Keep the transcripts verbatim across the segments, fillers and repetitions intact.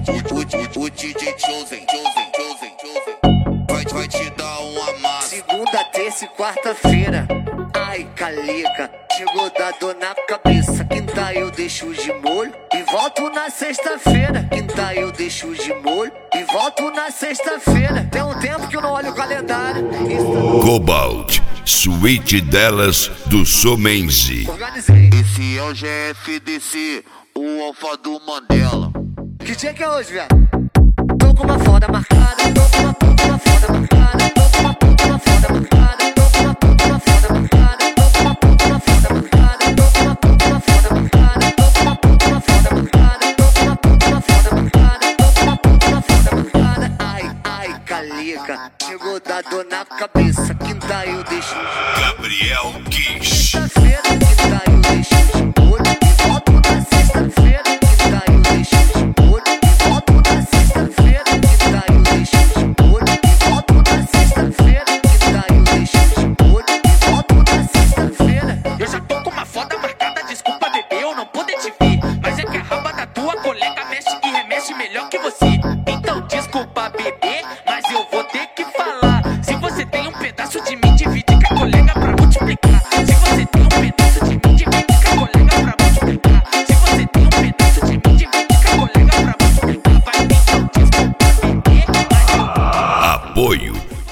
o, o, o D J Chosen, Chosen, Chosen, Chosen vai, vai te dar uma massa. Segunda, terça e quarta-feira. Ai, calica, chegou da dor na cabeça. Quinta eu deixo de molho e volto na sexta-feira. Quinta eu deixo de molho e volto na sexta-feira. Tem um tempo que eu não olho o calendário. Cobalt, suíte delas do Somenzi. Organizei. Esse é o G F D C, o alfa do Mandela. Que dia que é hoje, velho? Tô com uma foda marcada, tô com uma puta, uma foda marcada, tô com uma puta, uma foda marcada, tô com uma puta, uma foda marcada, tô com uma puta, uma foda marcada, tô com uma puta, uma foda marcada, tô com uma puta, uma foda marcada, tô com uma puta, uma foda marcada, tô com uma puta, uma foda marcada. Ai, ai, calica, chegou da dor na cabeça. Quinta eu deixo de Gabriel Kiss. sexta-feira, quinta eu deixo de molho e volto na sexta-feira. Quinta eu deixo de molho e volto na sexta-feira. Quinta eu deixo de molho e volto na sexta-feira. Quinta eu deixo de molho e volto na sexta-feira. Eu já tô com uma foda marcada, desculpa bebê, eu não pude te ver. Mas é que a raba da tua colega mexe e remexe melhor que você. Então desculpa bebê, mas eu vou ter que falar. Se você tem um pedaço de mim, divide com a colega pra multiplicar. Se você tem um pedaço de mim, divide com a colega pra multiplicar. Se você tem um pedaço de mim, divide com a colega pra multiplicar. Vai então desculpa bebê, mas eu vou Apoio,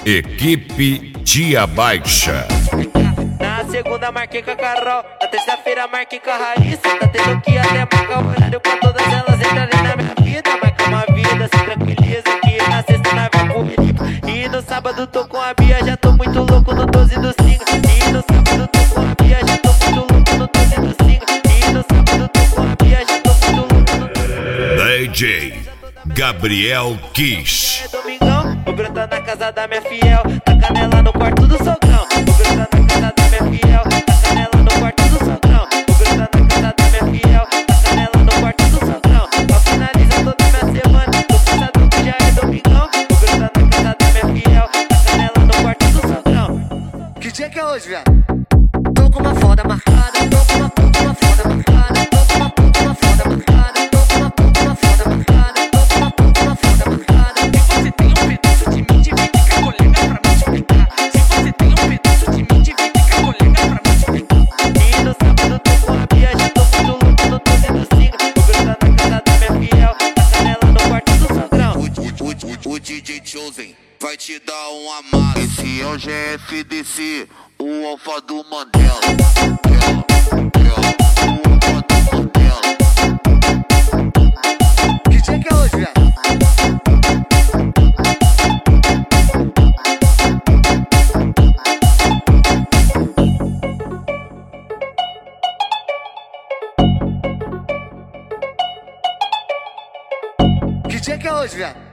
equipe Tia Baixa. Na segunda marquei com a Carol, na terça-feira marquei com a Raíssa. Tá tendo que até marcar o horário pra todas elas entrarem na minha vida. Marca uma vida, se tranquiliza que na sexta nós vai comigo. E no sábado tô com a Bia, já tô muito louco no doze do cinco. E no sábado tô com a Bia, já tô muito louco no doze do cinco. E no sábado tô com a Bia, já tô muito louco no D J Gabriel Kiss. É domingão, vou brotar na casa da minha fiel. Tá canela no quarto do sogrão. Vou brotar na casa da minha fiel. Tá canela no quarto do sogrão. Vou brotar na casa da minha fiel. Tá canela no quarto do sogrão. Pra finalizar toda minha semana, tô pensando que já é domingão. Vou brotar na casa da minha fiel. Tá canela no quarto do sogrão. Que dia que é hoje, velho? Tô com uma foda marcada, tô com uma puta, uma foda marcada, tô com uma puta, uma foda marcada, tô com uma puta, uma foda marcada, tô com uma puta, uma foda marcada. Se você tem um pedaço de mim, divide com a colega pra multiplicar. Se você tem um pedaço de mim, divide com a colega pra multiplicar. E no sábado tô com a Bia, já tô muito louco no doze do cinco. Vou brotar na casa da minha fiel. Tá canela no quarto do sogrão. O, o, o, o D J Chosen vai te dar uma massa. Esse é o G F D C, o alfa do Mandela. Mandela, Mandela, o alfa do Mandela. Que dia que é hoje, velho? Que dia que é hoje, velho?